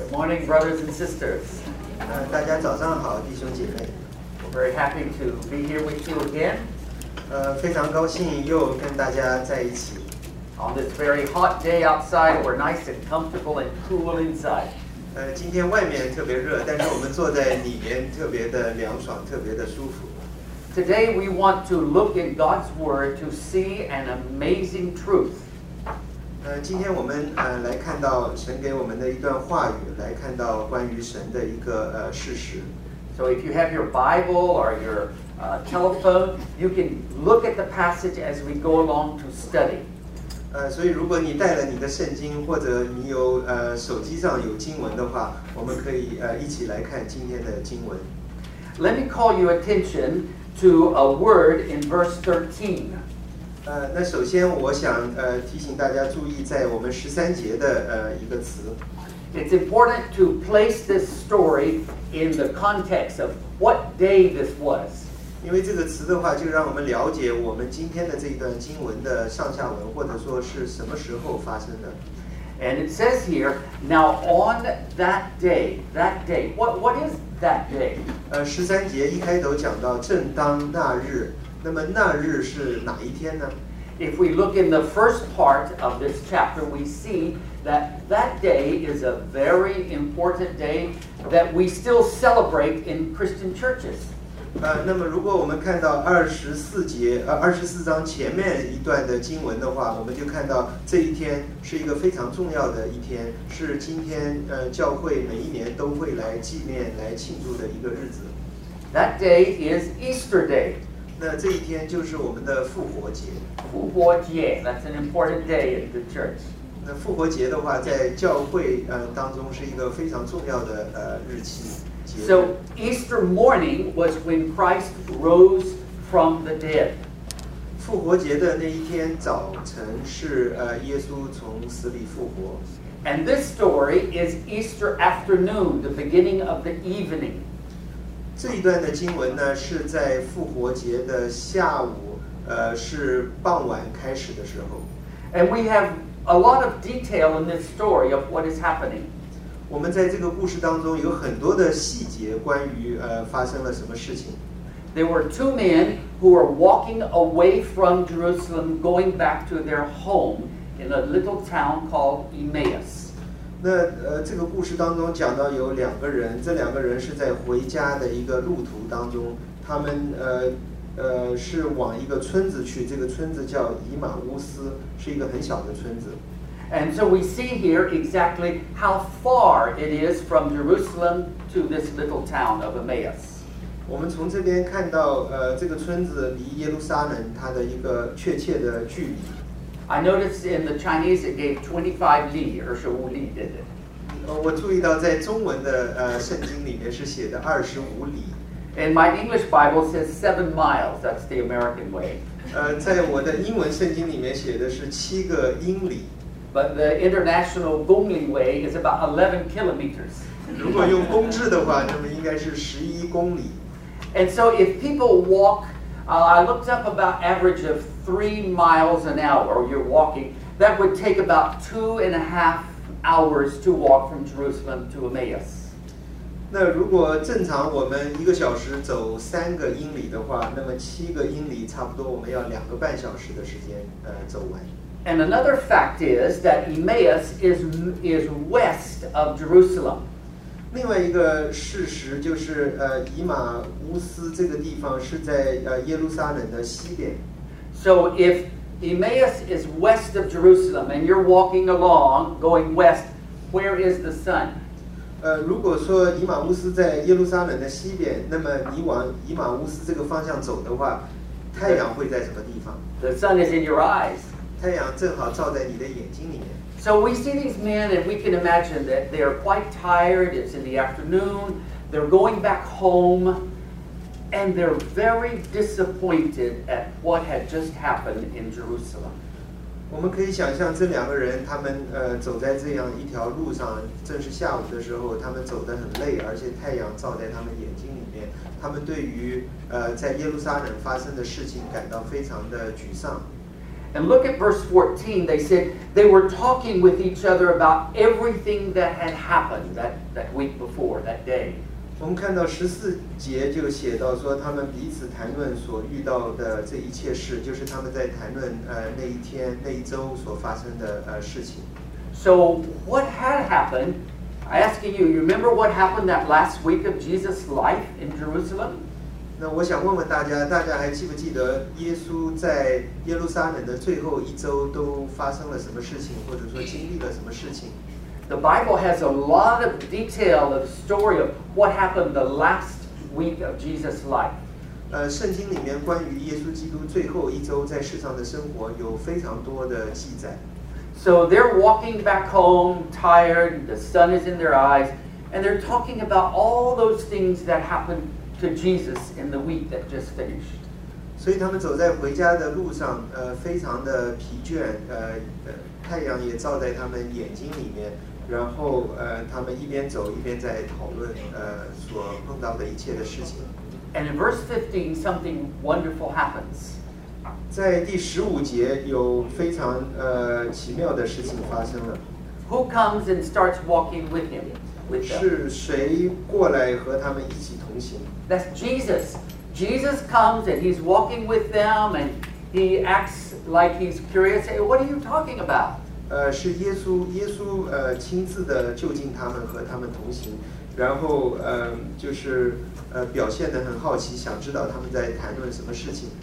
Good morning, brothers and sisters. 大家早上好，弟兄姐妹。 We're very happy to be here with you again. 非常高兴又跟大家在一起。 On this very hot day outside, we're nice and comfortable and cool inside. 今天外面特别热，但是我们坐在里面特别的凉爽，特别的舒服。 Today we want to look in God's Word to see an amazing truth. 今天我们来看到神给我们的一段话语，来看到关于神的一个事实。 So if you have your Bible or your telephone, you can look at the passage as we go along to study. 所以如果你带了你的圣经，或者你有手机上有经文的话，我们可以一起来看今天的经文。 Let me call your attention to a word in verse 13. 那首先我想提醒大家注意，在我们13节的一个词。 It's important to place this story in the context of what day this was. 因为这个词的话，就让我们了解我们今天的这一段经文的上下文，或者说是什么时候发生的。 And it says here, now on that day, what is that day? 13节一开头讲到正当那日，那么那日是哪一天呢？ If we look in the first part of this chapter, we see that that day is a very important day that we still celebrate in Christian churches. 那么如果我们看到24章前面一段的经文的话，我们就看到这一天是一个非常重要的一天，是今天教会每一年都会来纪念、来庆祝的一个日子。 That day is Easter Day. 那这一天就是我们的复活节。 复活节 that's an important day in the church. 那复活节的话，在教会当中是一个非常重要的日期。 So Easter morning was when Christ rose from the dead. 复活节的那一天早晨是耶稣从死里复活。 And this story is Easter afternoon, the beginning of the evening. 这一段的经文呢，是在复活节的下午，是傍晚开始的时候。 And we have a lot of detail in this story of what is happening. 我们在这个故事当中有很多的细节，关于发生了什么事情。 There were two men who were walking away from Jerusalem, going back to their home in a little town called Emmaus. 那这个故事当中讲到有两个人，这两个人是在回家的一个路途当中，他们是往一个村子去，这个村子叫以马乌斯，是一个很小的村子。 And so we see here exactly how far it is from Jerusalem to this little town of Emmaus. 我们从这边看到这个村子离耶路撒冷它的一个确切的距离。 I noticed in the Chinese it gave 25 li, 25 li, did it? 我注意到在中文的圣经里面是写的25里。 In my English Bible it says 7 miles. That's the American way. 在我的英文圣经里面写的是7个英里。 But the international Gongli way is about 11 kilometers. 如果用公制的话，那么应该是11公里。 And so if people walk, I looked up about average of 3 miles an hour, you're walking, that would take about 2.5 hours to walk from Jerusalem to Emmaus. 那如果正常我们1个小时走3个英里的话，那么7个英里差不多我们要2个半小时的时间走完。 And another fact is that Emmaus is west of Jerusalem. 另外一个事实就是以马乌斯这个地方是在耶路撒冷的西边。 So if Emmaus is west of Jerusalem and you're walking along going west, where is the sun? 如果说以马乌斯在耶路撒冷的西边，那么你往以马乌斯这个方向走的话，太阳会在什么地方？ The sun is in your eyes. 太阳正好照在你的眼睛里面。 So we see these men and we can imagine that they are quite tired. It's in the afternoon. They're going back home and they're very disappointed at what had just happened in Jerusalem. 我们可以想象这两个人，他们走在这样一条路上，正是下午的时候，他们走得很累，而且太阳照在他们眼睛里面。他们对于在耶路撒冷发生的事情感到非常的沮丧。 And look at verse 14. They said they were talking with each other about everything that had happened that week before, that day. 我们看到14节就写到说，他们彼此谈论所遇到的这一切事，就是他们在谈论那一天那一周所发生的事情。 So what had happened? I asking you, you remember what happened that last week of Jesus' life in Jerusalem? 那我想问问大家，大家还记不记得耶稣在耶路撒冷的最后一周都发生了什么事情，或者说经历了什么事情？ The Bible has a lot of detail of story of what happened the last week of Jesus' life. 圣经里面关于耶稣基督最后一周在世上的生活有非常多的记载。 So they're walking back home, tired, the sun is in their eyes, and they're talking about all those things that happened to Jesus in the week that just finished. 所以他们走在回家的路上，非常的疲倦，太阳也照在他们眼睛里面，然后他们一边走一边在讨论所碰到的一切的事情。 And in verse 15, something wonderful happens. 在第15节有非常奇妙的事情发生了。 Who comes and starts walking with him? With them? 是谁过来和他们一起同行？ That's Jesus. Jesus comes and he's walking with them and he acts like he's curious. Hey, what are you talking about? 是耶稣，耶稣亲自的就近他们，和他们同行，然后就是表现得很好奇，想知道他们在谈论什么事情。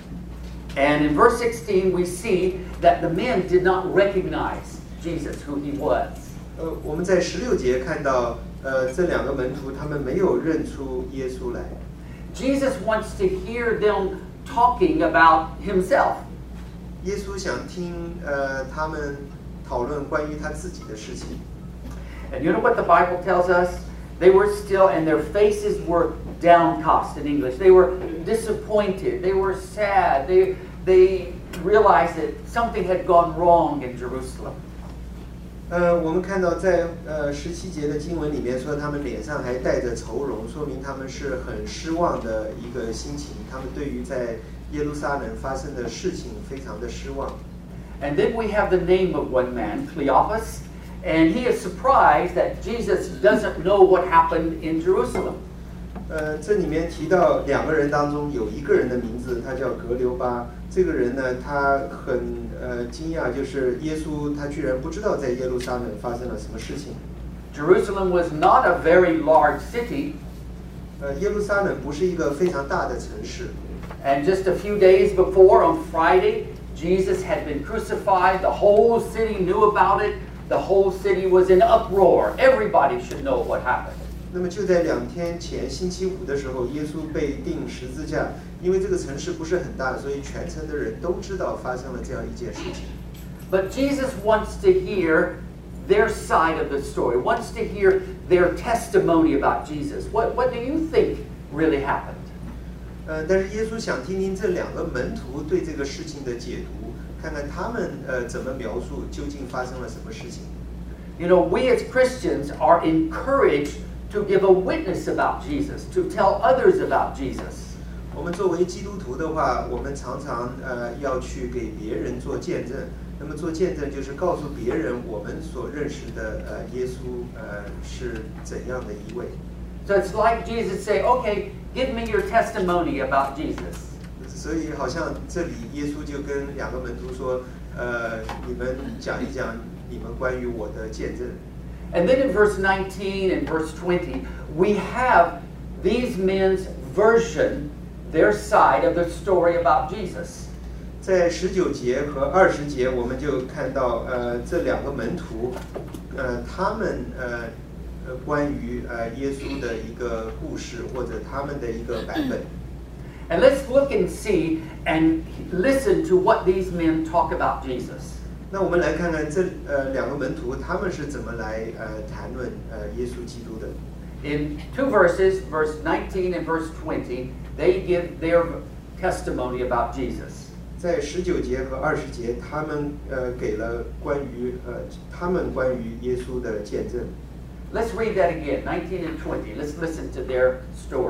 And in verse 16, we see that the men did not recognize Jesus, who he was. 我们在16节看到，这两个门徒他们没有认出耶稣来。 Jesus wants to hear them talking about himself. 耶稣想听他们讨论关于他自己的事情。 And you know what the Bible tells us? They were still, and their faces were downcast in English. They were disappointed. They were sad. They realized that something had gone wrong in Jerusalem. 我们看到在17节的经文里面说，他们脸上还带着愁容，说明他们是很失望的一个心情。他们对于在耶路撒冷发生的事情非常的失望。 And then we have the name of one man, Cleopas, and he is surprised that Jesus doesn't know what happened in Jerusalem. 这里面提到两个人当中有一个人的名字，他叫格留巴。这个人呢，他很惊讶，就是耶稣他居然不知道在耶路撒冷发生了什么事情。 Jerusalem was not a very large city, 耶路撒冷不是一个非常大的城市。 and just a few days before, on Friday, Jesus had been crucified. The whole city knew about it. The whole city was in uproar. Everybody should know what happened. 那么就在2天前，星期五的时候，耶稣被钉十字架。因为这个城市不是很大，所以全城的人都知道发生了这样一件事情。 But Jesus wants to hear their side of the story. Wants to hear their testimony about Jesus. What do you think really happened? 但是耶稣想听听这两个门徒对这个事情的解读，看看他们怎么描述究竟发生了什么事情。 You know, we as Christians are encouraged to give a witness about Jesus, to tell others about Jesus. 我们作为基督徒的话，我们常常要去给别人做见证。那么做见证就是告诉别人我们所认识的耶稣是怎样的一位。 So it's like Jesus say, "Okay, give me your testimony about Jesus." 所以好像这里耶稣就跟两个门徒说，你们讲一讲你们关于我的见证。 And then in verse 19 and verse 20, we have these men's version, their side of the story about Jesus. 在19节和20节，我们就看到这两个门徒，他们关于耶稣的一个故事，或者他们的一个版本。 And let's look and see and listen to what these men talk about Jesus. 那我们来看看这两个门徒他们是怎么来谈论耶稣基督的。 In 2 verses, verse 19 and verse 20, they give their testimony about Jesus. 在19节和20节，他们给了他们关于耶稣的见证。 Let's read that again, 19 and 20. Let's listen to their story.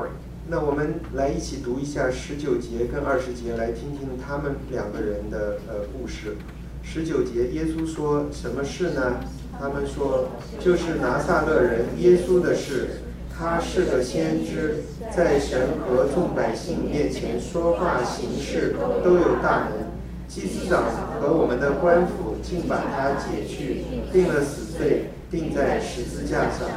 那我们来一起读一下19节跟20节，来听听他们两个人的故事。19节，耶稣说什么事呢？他们说，就是拿撒勒人耶稣的事。他是个先知，在神和众百姓面前说话行事都有大能。祭司长和我们的官府竟把他解去，定了死罪，钉在十字架上。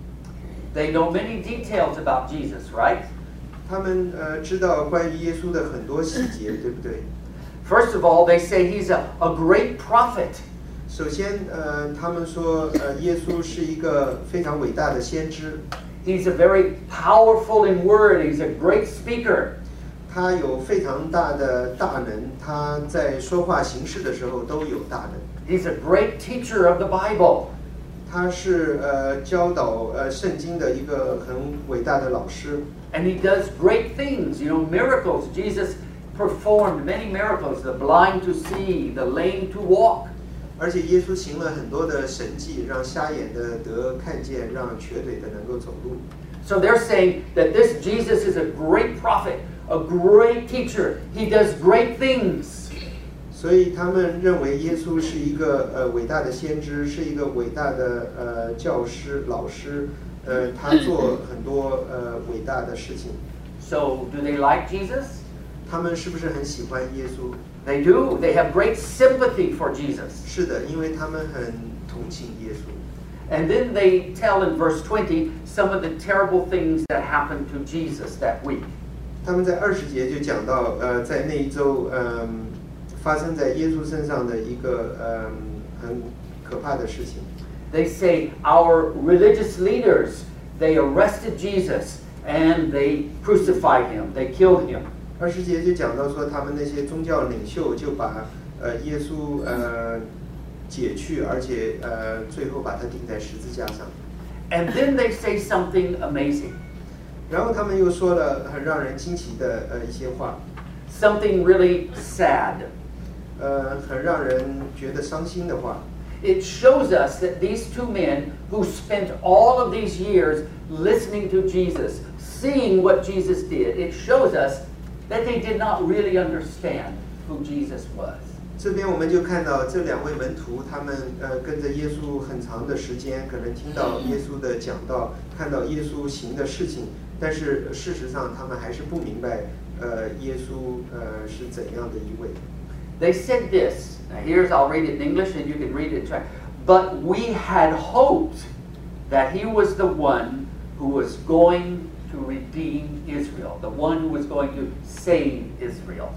They know many details about Jesus, right? 他们知道关于耶稣的很多细节，对不对？ First of all, they say he's a great prophet. 首先，他们说，耶稣是一个非常伟大的先知。 He's a very powerful in word. He's a great speaker. 他有非常大的大能，他在说话行事的时候都有大能。 He's a great teacher of the Bible. 他是教导圣经的一个很伟大的老师。 And he does great things, miracles. Jesus performed many miracles, the blind to see, the lame to walk. 而且耶稣行了很多的神迹，让瞎眼的得看见，让瘸腿的能够走路。 So they're saying that this Jesus is a great prophet, a great teacher. He does great things. 所以他们认为耶稣是一个伟大的先知，是一个伟大的教师、老师。他做很多伟大的事情。 So do they like Jesus? 他们是不是很喜欢耶稣？ They do. They have great sympathy for Jesus. 是的，因为他们很同情耶稣。 And then they tell in verse 20 some of the terrible things that happened to Jesus that week. 他们在20节就讲到，在那一周，发生在耶稣身上的一个很可怕的事情。 They say our religious leaders, they arrested Jesus and they crucified him. They killed him. 20节就讲到说，他们那些宗教领袖就把耶稣解去，而且最后把他钉在十字架上。 And then they say something amazing. 然后他们又说了很让人惊奇的一些话。 Something really sad. 很让人觉得伤心的话。 It shows us that these two men who spent all of these years listening to Jesus, seeing what Jesus did, it shows us that they did not really understand who Jesus was. 这边我们就看到这两位门徒，他们跟着耶稣很长的时间，可能听到耶稣的讲道，看到耶稣行的事情，但是事实上他们还是不明白耶稣是怎样的一位。 They said this. Now here's, I'll read it in English and you can read it in Chinese. But we had hoped that he was the one who was going to redeem Israel, the one who was going to save Israel.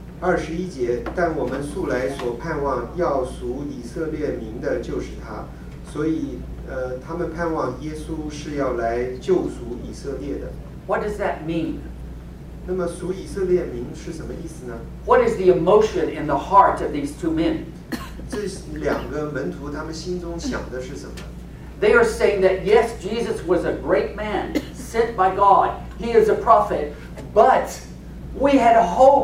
21节，但我们素来所盼望要赎以色列民的就是他，所以他们盼望耶稣是要来救赎以色列的。 What does that mean? 那么赎以色列民是什么意思呢？ What is the emotion in the heart of these two men? 这两个门徒他们心中想的是什么？ They are saying that yes, Jesus was a great man sent by God. He is a prophet, but we had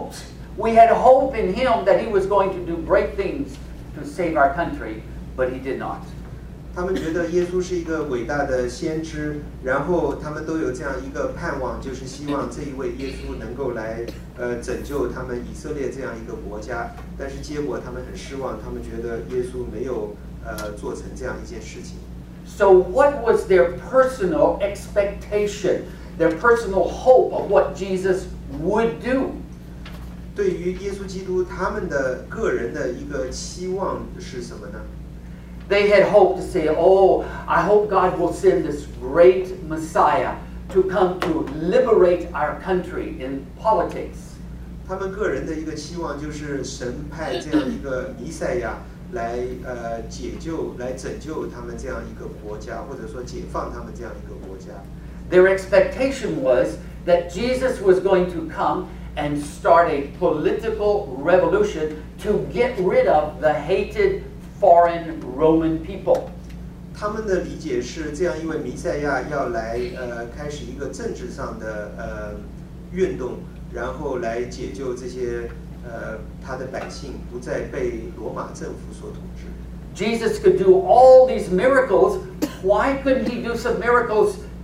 hope in him that he was going to do great things to save our country, but he did not. 他们觉得耶稣是一个伟大的先知，然后他们都有这样一个盼望，就是希望这一位耶稣能够来拯救他们以色列这样一个国家。但是结果他们很失望，他们觉得耶稣没有做成这样一件事情。 So what was their personal expectation, their personal hope of what Jesus would do? 对于耶稣基督，他们的个人的一个期望是什么呢？ They had hoped to say, oh, I hope God will send this great Messiah to come to liberate our country in politics. 他们个人的一个期望就是神派这样一个弥赛亚来解救、来拯救他们这样一个国家，或者说解放他们这样一个国家。 Their expectation was that Jesus was going to come and start a political revolution to get rid of the hated foreign Roman people. 他们的理解是，这样一位弥赛亚要来开始一个政治上的运动，然后来解救这些他的百姓不再被罗马政府所统治。 Jesus could do all these miracles. Why couldn't he do some miracles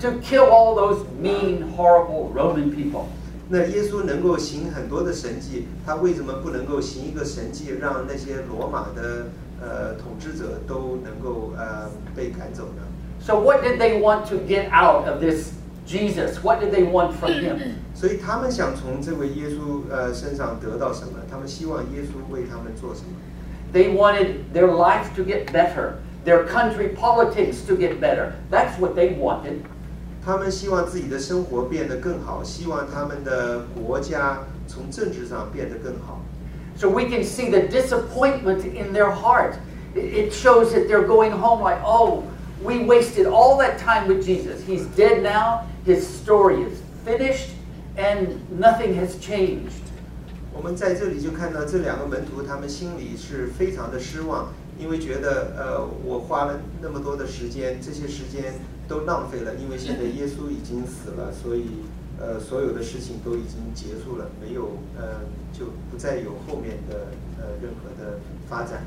to kill all those mean, horrible Roman people? 那耶稣能够行很多的神迹，他为什么不能够行一个神迹，让那些罗马的统治者都能够被赶走呢？ So what did they want to get out of this Jesus? What did they want from him? 所以他们想从这位耶稣身上得到什么？他们希望耶稣为他们做什么？ They wanted their life to get better, their country politics to get better. That's what they wanted. 他们希望自己的生活变得更好，希望他们的国家从政治上变得更好。 So we can see the disappointment in their heart. It shows that they're going home like, oh, we wasted all that time with Jesus. He's dead now. His story is finished, and nothing has changed. 我们在这里就看到这两个门徒，他们心里是非常的失望，因为觉得我花了那么多的时间，这些时间都浪费了，因为现在耶稣已经死了，所以所有的事情都已经结束了，没有就不再有后面的任何的发展。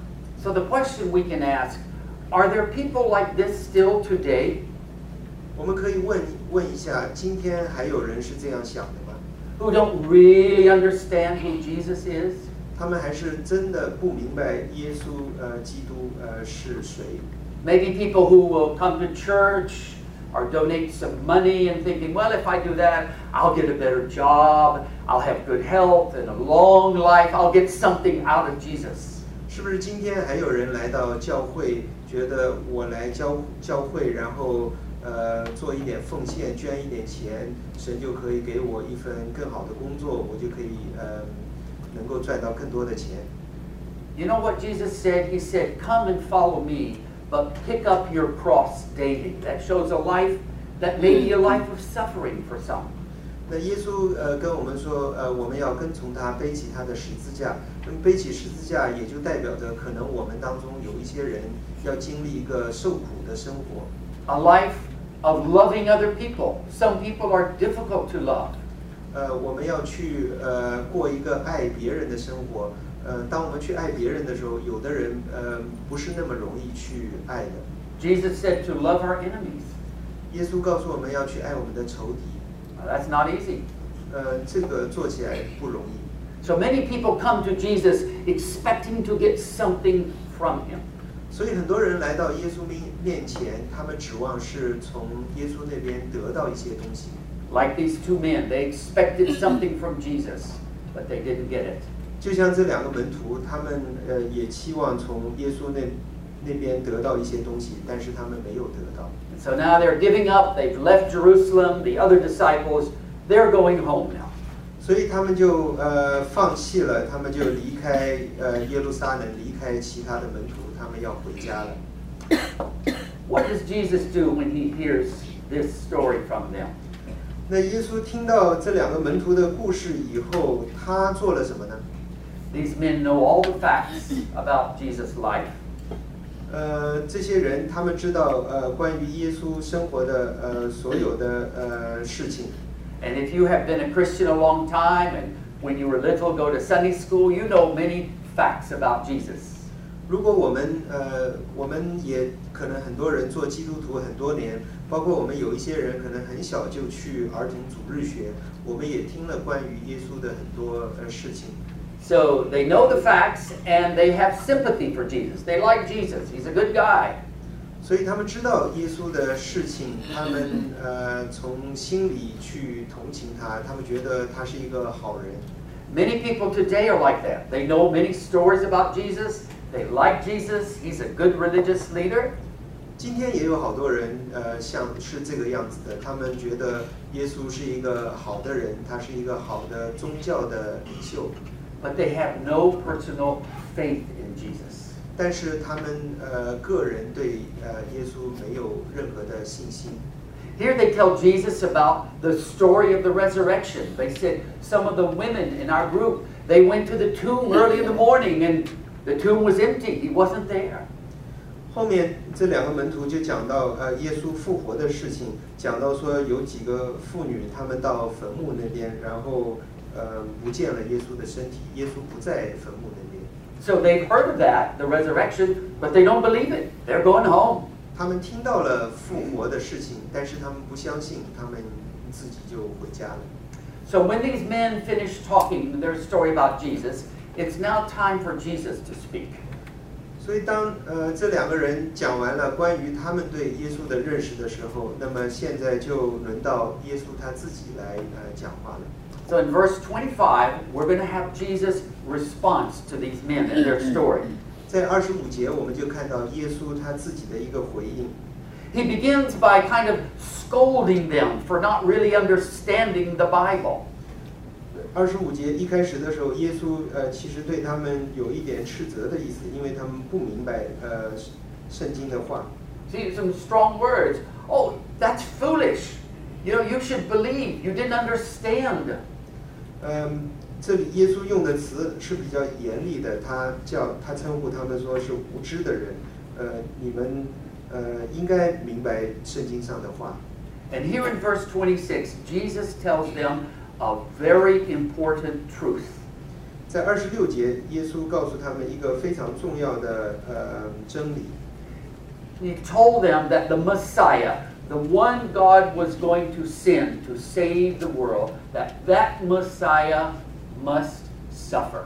So the question we can ask, are there people like this still today? 我们可以问一下，今天还有人是这样想的吗？ Who don't really understand who Jesus is? 他们还是真的不明白耶稣基督是谁？ Maybe people who will come to church or donate some money and thinking, well, if I do that, I'll get a better job, I'll have good health and a long life, I'll get something out of Jesus. 是不是今天还有人来到教会，觉得我来教会，然后做一点奉献，捐一点钱，神就可以给我一份更好的工作，我就可以能够赚到更多的钱。 You know what Jesus said? He said, come and follow me, but pick up your cross daily. That shows a life that may be a life of suffering for some. 那耶稣跟我们说，我们要跟从他，背起他的十字架。那么背起十字架，也就代表着可能我们当中有一些人要经历一个受苦的生活。 A life of loving other people. Some people are difficult to love. 我们要去过一个爱别人的生活。当我们去爱别人的时候，有的人不是那么容易去爱的。 Jesus said to love our enemies. 耶稣告诉我们要去爱我们的仇敌。 Now, that's not easy. 这个做起来不容易。 So many people come to Jesus expecting to get something from him. 所以很多人来到耶稣面前，他们指望是从耶稣那边得到一些东西。 Like these two men, they expected something from Jesus, but they didn't get it. 就像这两个门徒，他们也期望从耶稣那边得到一些东西，但是他们没有得到。 So now they're giving up. They've left Jerusalem. The other disciples, they're going home now. 所以他们就放弃了，他们就离开耶路撒冷，离开其他的门徒，他们要回家了。 What does Jesus do when he hears this story from them? 那耶稣听到这两个门徒的故事以后，他做了什么呢？ These men know all the facts about Jesus' life. 这些人他们知道关于耶稣生活的所有的事情。 And if you have been a Christian a long time, and when you were little, go to Sunday school, you know many facts about Jesus. 如果我们也可能很多人做基督徒很多年，包括我们有一些人可能很小就去儿童主日学，我们也听了关于耶稣的很多事情。 So they know the facts and they have sympathy for Jesus. They like Jesus. He's a good guy. 所以他们知道耶稣的事情，他们从心里去同情他，他们觉得他是一个好人。 Many people today are like that. They know many stories about Jesus. They like Jesus. He's a good religious leader. 今天也有好多人像是这个样子的，他们觉得耶稣是一个好的人，他是一个好的宗教的领袖。 But they have no personal faith in Jesus. 但是他们个人对耶稣没有任何的信心。 Here they tell Jesus about the story of the resurrection. They said some of the women in our group, they went to the tomb early in the morning and the tomb was empty. He wasn't there. 后面这两个门徒就讲到耶稣复活的事情，讲到说有几个妇女她们到坟墓那边，然后不见了耶稣的身体，耶稣不在坟墓那边。 So they've heard of that, the resurrection, but they don't believe it. They're going home. 他们听到了复活的事情，但是他们不相信，他们自己就回家了。 So when these men finish talking their story about Jesus, it's now time for Jesus to speak. 所以当这两个人讲完了关于他们对耶稣的认识的时候，那么现在就轮到耶稣他自己来讲话了。 So in verse 25, we're going to have Jesus' response to these men and their story. 在25节，我们就看到耶稣他自己的一个回应。 He begins by kind of scolding them for not really understanding the Bible. 25节一开始的时候，耶稣其实对他们有一点斥责的意思，因为他们不明白圣经的话。 See, some strong words. Oh, that's foolish. You know, you should believe. You didn't understand. 这里耶稣用的词是比较严厉的，他称呼他们说是无知的人。你们应该明白圣经上的话。 And here in verse 26, Jesus tells them a very important truth. 在26节，耶稣告诉他们一个非常重要的真理。 He told them that the Messiah, the one God was going to send to save the world, that Messiah must suffer.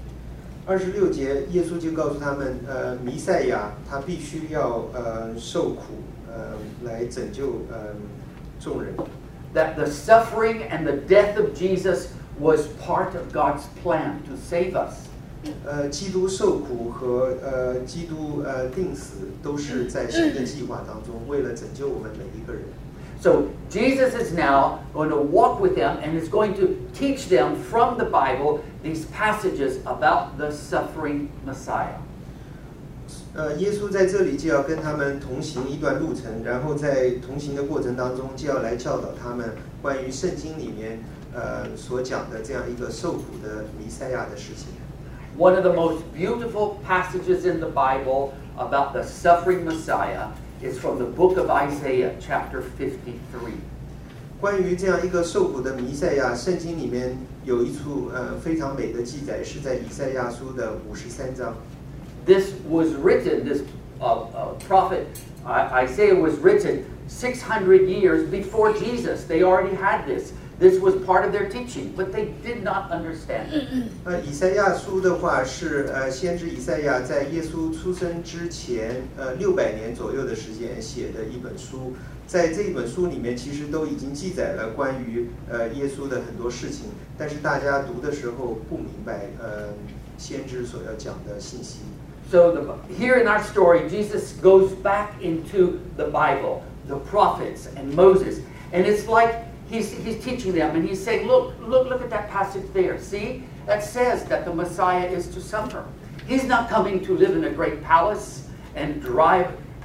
26节，耶稣就告诉他们，弥赛亚他必须要受苦，来拯救众人。 That the suffering and the death of Jesus was part of God's plan to save us. 基督受苦和基督定死都是在神的计划当中，为了拯救我们每一个人。 So Jesus is now going to walk with them and is going to teach them from the Bible these passages about the suffering Messiah. 耶稣在这里就要跟他们同行一段路程，然后在同行的过程当中，就要来教导他们关于圣经里面所讲的这样一个受苦的弥赛亚的事情。 One of the most beautiful passages in the Bible about the suffering Messiah is from the book of Isaiah, chapter 53. 关于这样一个受苦的弥赛亚，圣经里面有一处非常美的记载，是在以赛亚书的53章。 This was written, this prophet Isaiah was written 600 years before Jesus. They already had this. This was part of their teaching, but they did not understand it. 以赛亚书的话是先知以赛亚在耶稣出生之前600年左右的时间写的一本书。在这一本书里面，其实都已经记载了关于耶稣的很多事情，但是大家读的时候不明白先知所要讲的信息。 So here in our story, Jesus goes back into the Bible, the prophets and Moses, and it's like he's teaching them, and he's saying, look at that passage there. See, that says that the Messiah is to suffer. He's not coming to live in a great palace and drive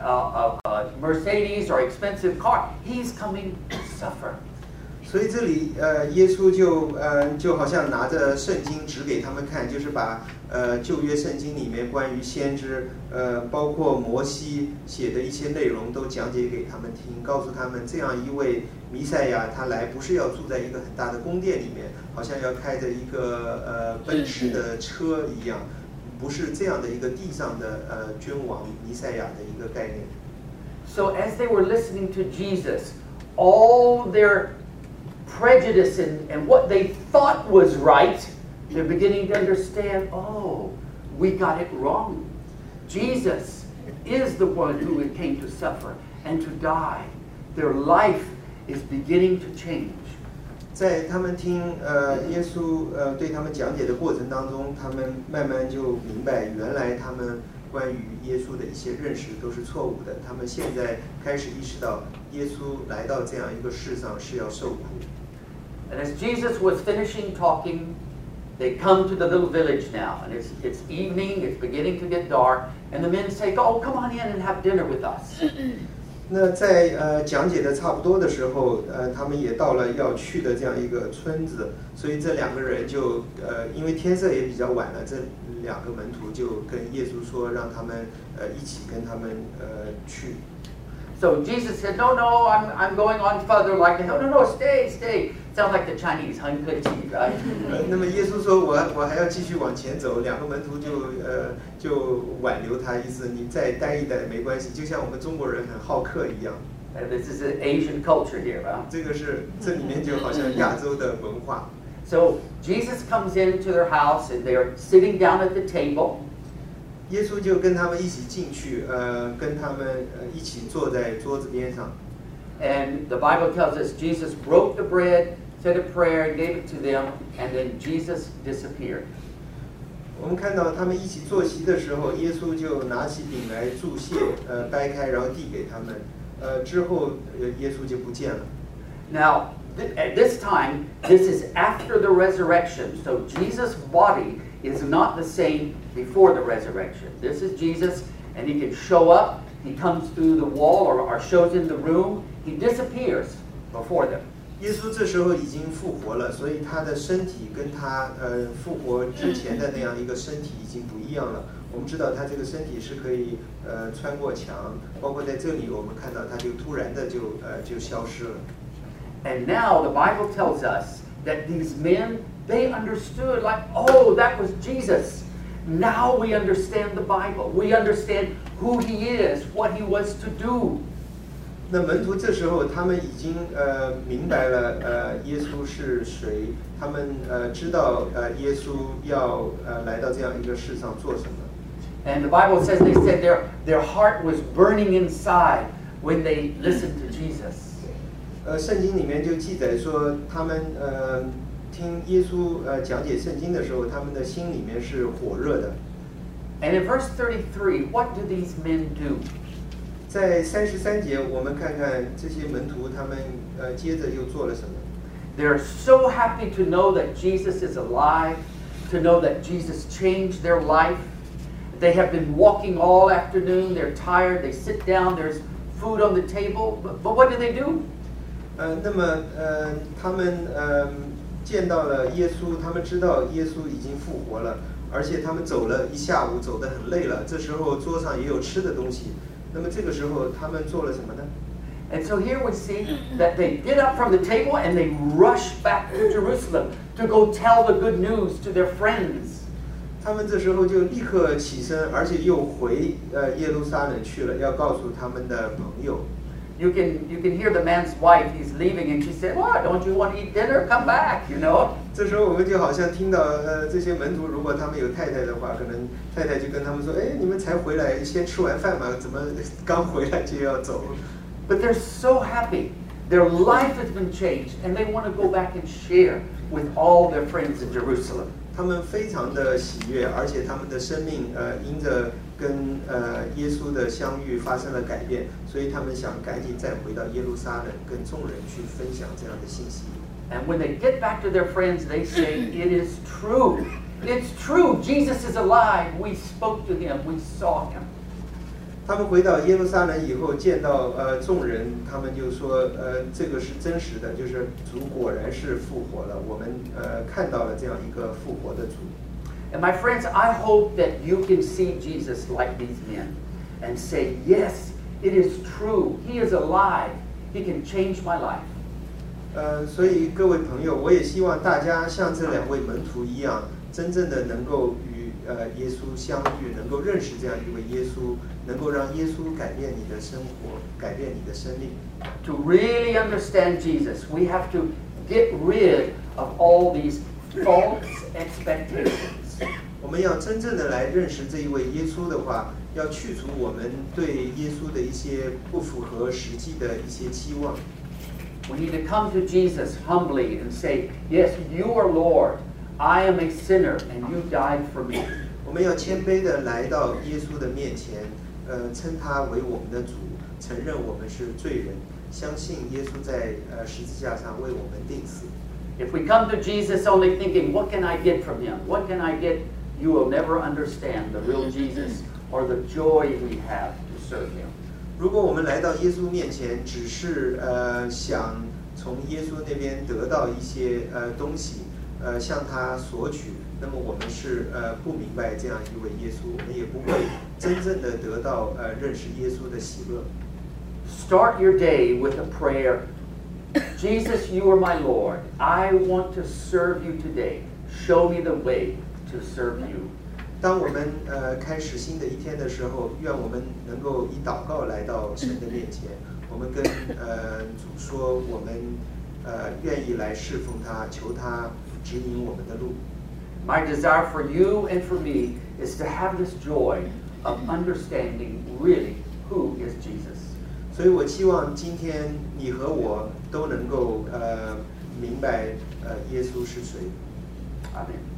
a Mercedes or expensive car. He's coming to suffer. 所以这里耶稣就好像拿着圣经指给他们看，就是把旧约圣经里面关于先知包括摩西写的一些内容都讲解给他们听，告诉他们这样一位弥赛亚他来不是要住在一个很大的宫殿里面，好像要开着一个奔驰的车一样，不是这样的一个地上的君王弥赛亚的一个概念。 So as they were listening to Jesus, all their prejudice and what they thought was right, they're beginning to understand, oh, we got it wrong. Jesus is the one who came to suffer and to die. Their life is beginning to change. 在他们听耶稣对他们讲解的过程当中，他们慢慢就明白，原来他们关于耶稣的一些认识都是错误的。他们现在开始意识到，耶稣来到这样一个世上是要受苦。 And as Jesus was finishing talking, they come to the little village now, and it's evening, it's beginning to get dark, and the men say, "Oh, come on in and have dinner with us." 那在讲解的差不多的时候，他们也到了要去的这样一个村子，所以这两个人就因为天色也比较晚了，这两个门徒就跟耶稣说，让他们一起跟他们去。 So Jesus said, "No, I'm going on further like that. No, stay. Sounds like the Chinese, 很客气, right? 那么耶稣说我还要继续往前走，两个门徒就挽留他，意思你再待一待没关系，就像我们中国人很好客一样。 This is an Asian culture here, huh? 这里面就好像亚洲的文化。 So Jesus comes into their house and they're sitting down at the table. 耶稣就跟他们一起进去，跟他们一起坐在桌子边上。 And the Bible tells us Jesus broke the bread, said a prayer, gave it to them, and then Jesus disappeared. 我们看到他们一起坐席的时候，耶稣就拿起饼来祝谢，掰开然后递给他们，之后耶稣就不见了。 Now, at this time, this is after the resurrection, so Jesus' body is not the same before the resurrection. This is Jesus, and he can show up, he comes through the wall or shows in the room, he disappears before them. 耶稣这时候已经复活了，所以他的身体跟他复活之前的那样一个身体已经不一样了。我们知道他这个身体是可以穿过墙，包括在这里我们看到他就突然的就消失了。 And now the Bible tells us that these men, they understood like, oh, that was Jesus. Now we understand the Bible. We understand who he is, what he was to do. 那门徒这时候他们已经明白了耶稣是谁，他们知道耶稣要来到这样一个世上做什么。 And the Bible says they said their heart was burning inside when they listened to Jesus. 圣经里面就记载说，他们听耶稣讲解圣经的时候，他们的心里面是火热的。 And in verse 33, what do these men do? 在33节，我们看看这些门徒他们接着又做了什么。 They're so happy to know that Jesus is alive, to know that Jesus changed their life. They have been walking all afternoon. They're tired. They sit down. There's food on the table. But what do? 那么他们见到了耶稣，他们知道耶稣已经复活了，而且他们走了一下午，走得很累了。这时候桌上也有吃的东西。那么这个时候他们做了什么呢？ And so here we see that they get up from the table and they rush back to Jerusalem to go tell the good news to their friends. 他们这时候就立刻起身，而且又回耶路撒冷去了，要告诉他们的朋友。 You can hear the man's wife. He's leaving, and she said, "What? Don't you want to eat dinner? Come back." You know. 这时候我们就好像听到这些门徒，如果他们有太太的话，可能太太就跟他们说：“哎，你们才回来，先吃完饭嘛，怎么刚回来就要走？” But they're so happy. Their life has been changed, and they want to go back and share with all their friends in Jerusalem. 他们非常的喜悦，而且他们的生命因着跟耶稣的相遇发生了改变，所以他们想赶紧再回到耶路撒冷，跟众人去分享这样的信息。 And when they get back to their friends, they say, "It is true. It's true. Jesus is alive. We spoke to him. We saw him." 他们回到耶路撒冷以后，见到众人，他们就说这个是真实的，就是主果然是复活了，我们看到了这样一个复活的主。 And my friends, I hope that you can see Jesus like these men and say, "Yes, it is true. He is alive. He can change my life." 所以各位朋友，我也希望大家像这两位门徒一样，真正的能够与耶稣相遇，能够认识这样一位耶稣，能够让耶稣改变你的生活，改变你的生命。 To really understand Jesus, we have to get rid of all these false expectations. 我们要真正的来认识这一位耶稣的话，要去除我们对耶稣的一些不符合实际的一些期望。 We need to come to Jesus humbly and say, "Yes, you are Lord. I am a sinner, and you died for me." 我们要谦卑的来到耶稣的面前，称他为我们的主，承认我们是罪人，相信耶稣在十字架上为我们钉死。 If we come to Jesus only thinking, "What can I get from him? What can I get?" you will never understand the real Jesus or the joy we have to serve him. 如果我们来到耶稣面前，只是想从耶稣那边得到一些东西，向他索取，那么我们是不明白这样一位耶稣，我们也不会真正的得到认识耶稣的喜乐。 Start your day with a prayer Jesus, you are my Lord. I want to serve you today. Show me the way to serve you. 当我们开始新的一天的时候，愿我们能够以祷告来到神的面前，我们跟主说，我们愿意来侍奉他，求他指引我们的路。 My desire for you and for me is to have this joy of understanding really who is Jesus. 所以我希望今天你和我都能够明白耶稣是谁。 Amen.